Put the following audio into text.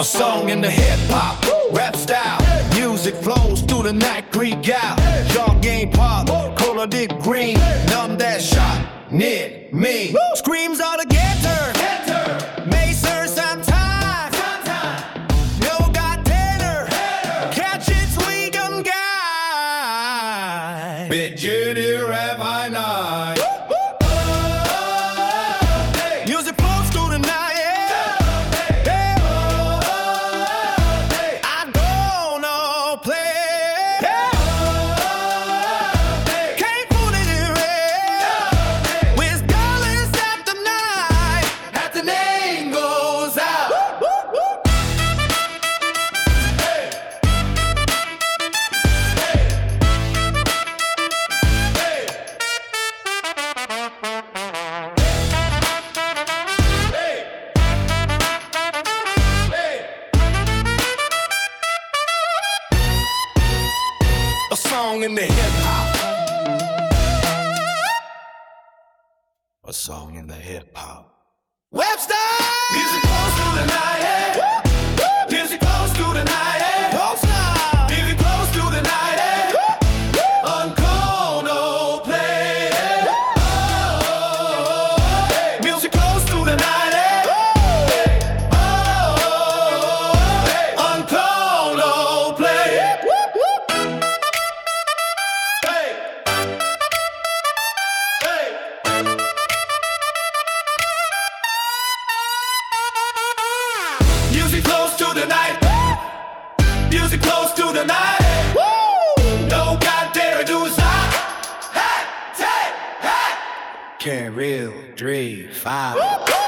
song in the hip-hop, rap style. Music flows through the night, Greek out. Y'all game pop, color dick green. Numb that shot, near me. Screams all together, Macer sometime. No got tenor, catch it, sweet and guy. Bit jitty rap high night. Music flows through the night. A song in the hip-hop. A song in the hip-hop. Webster! Music flows through the night, yeah. Music flows through the night, yeah. Music flows through the night, yeah. Encore, no play, yeah. Music flows through the night, yeah. Encore, no play. Music flows to the night. Music flows to the night. No God dare do stop. Hey, hey, hey. Can't real 3, 5.